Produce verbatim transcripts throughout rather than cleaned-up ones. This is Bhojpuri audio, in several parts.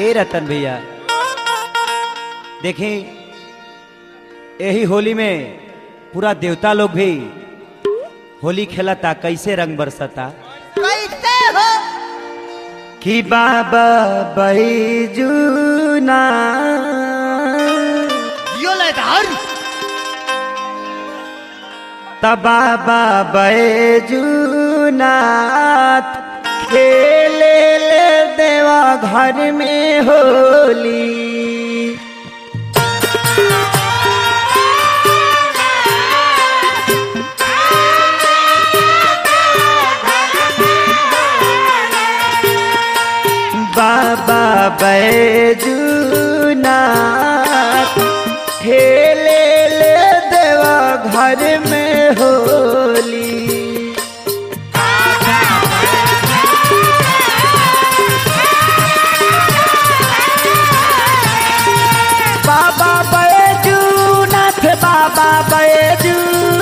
ए रतन भैया देखें यही होली में पूरा देवता लोग भी होली खेलता, कैसे रंग बरसता कैसे हो कि बाबा बैजूना यो लेदार तब बाबा बैजूनाथ खेले ले देवा घर में होली। बाबा बैजूनाथ खेले ले देवा घर में होली। बाबा बैजूनाथ बाबा बैजू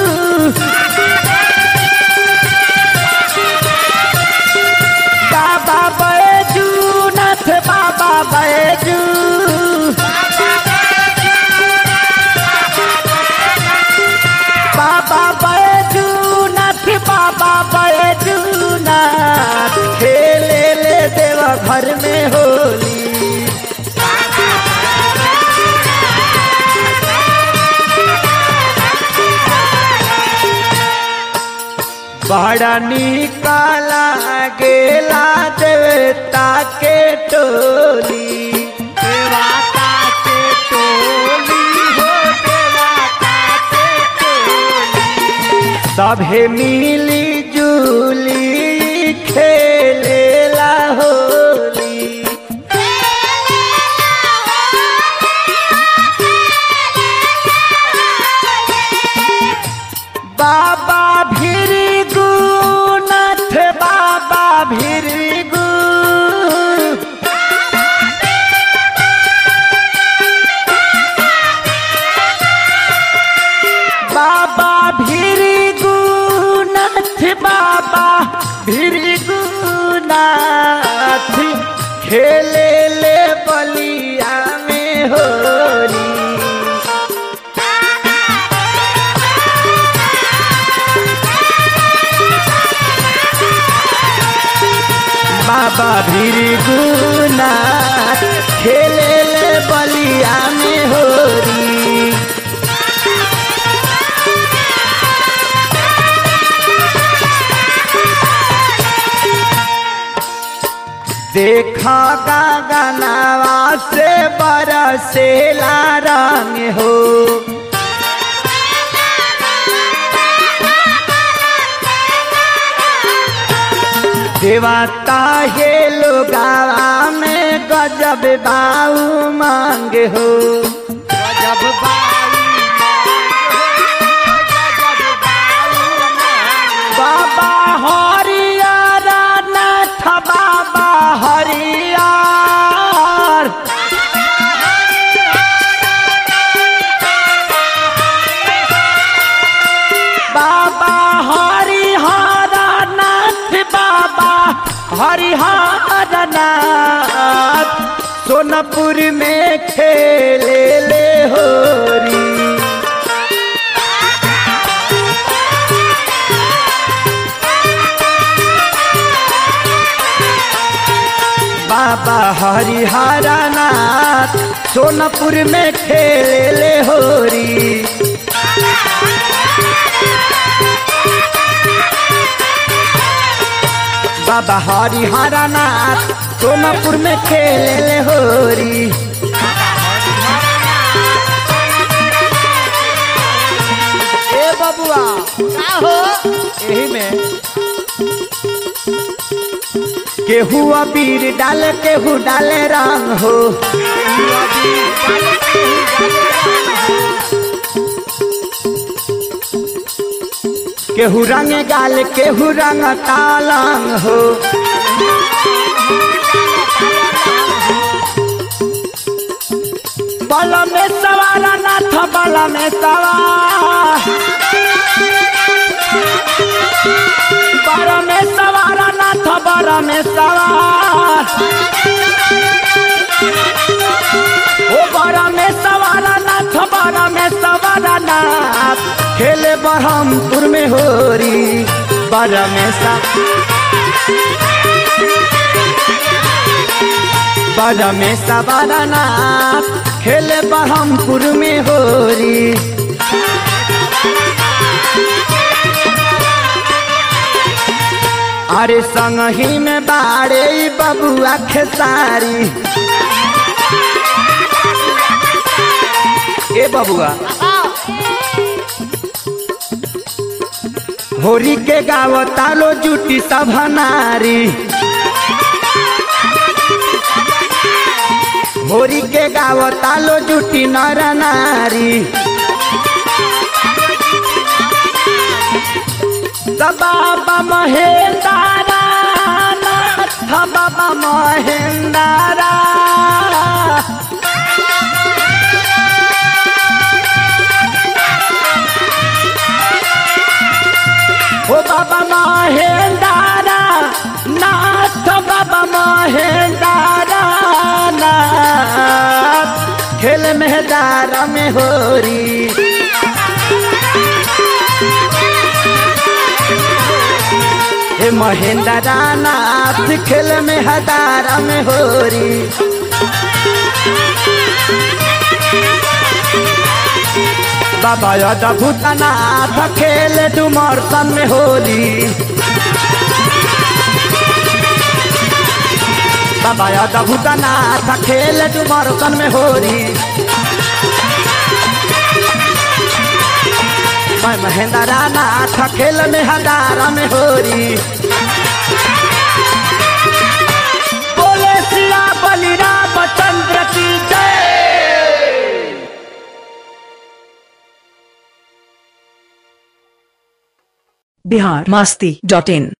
बाबा बैजूनाथ बाबा बैजू बाबा बैजूनाथ बाबा बैजूनाथ खेले ले देवा घर में होली। बड़ा निकाला गेला देवता के टोली, देवता के टोली हो देवता के टोली सभे मिली जुली खेलेला होली। बाबा भृगु नाथ बाबा भृगु बाबा भृगु नाथ बाबा भृगु नाथ खेले ले बलिया में होली। बाबा भृगुनाथ खेले ले बलिया में होली। देखा गगनवा से बरसेला रंग हो, देवता हे लोगावा में गजब बाऊ मांग हो। गजब बाई गजब बाई बाबा हरियर नाथ बाबा हरियर बाबा हरिहर नाथ बाबा हरिहर नाथ सोनपुर में खेले ले होरी। बाबा हरिहर नाथ सोनपुर में खेले ले होरी। बाबा हरिहर नाथ सोनपुर में खेले ले होरी। ए बबुआ का हो यही में केहू अबीर डाल केहू डाले रंग हो, केहू रंग गाल केहू रंग तालंग हो। बल में सवार नाथ बल में सवार बर में सवार नाथ बर में सवार नाथ खेले बरहमपुर में होरी बड़ा में सा बड़ा में सवारा नाथ खेले बरहमपुर में होरी अरे संगही में बाड़े बबुआ खेसारी ए बबुआ होरी के गाँव तालो जुटी सभनारी होरी के गाँव तालो जुटी नर नारी बाबा महेंद्रा नाथ बाबा महेंद्रा ओ बाबा महेंद्रा नाथ बाबा महेंद्रा नाथ खेल मेहदारा में होरी हे महेंद्रा नाथ खेल में हदारा में होरी बाबा यादा भूतनाथ खेल डुमर सन में होली बाबा यादा भूतनाथ खेल डुमर सन में होली मैं महेंद्रा नाथ खेल में हदारा में होरी बोले सिया बलि रामचंद्र की जय। बिहार मस्ती डॉट इन